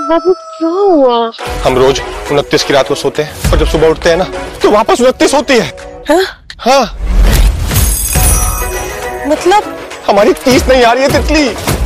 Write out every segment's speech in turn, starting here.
बाबू क्या हुआ? हम रोज 29 की रात को सोते हैं और जब सुबह उठते हैं ना तो वापस 29 होती है। हाँ? हाँ मतलब हमारी 30 नहीं आ रही है तितली।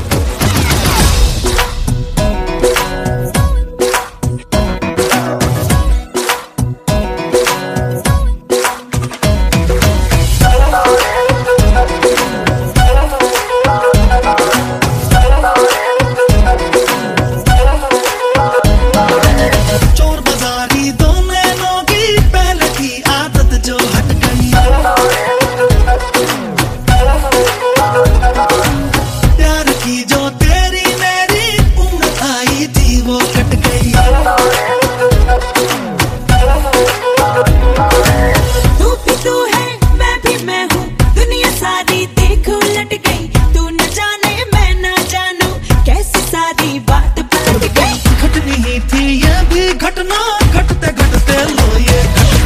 घटना घटते घटते लो ये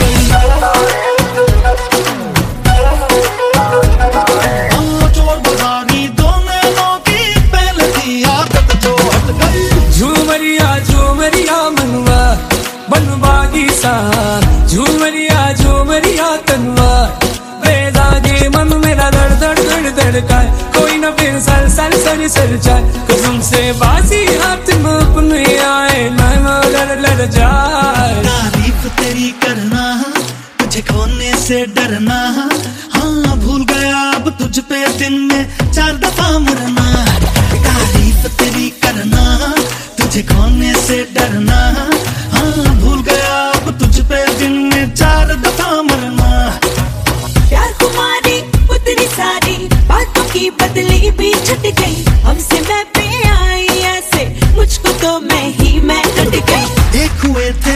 चोर बाजारी दोनों की पहले की आदत जो हट गई। झूमरिया मनवा बनवागी सा झूमरिया तनवा बेदागे मन मेरा दड़ दड़ दड़ धड़काए कोई न फिर सर सर सर सर जाए कसम से बाजी हाथ में अपने आए लड़ जाए। तारीफ तेरी करना तुझे खोने से डरना हाँ भूल गया अब तुझ पे दिन में 4 दफा मरना। तारीफ तेरी करना तुझे खोने से डरना हाँ भूल गया अब तुझ पे दिन में 4 दफा मरना। प्यार कुमारी उतनी सारी बातों की बदली भी छट गई हमसे मैं पे आई ऐसे मुझको तो मैं कट गई। एक हुए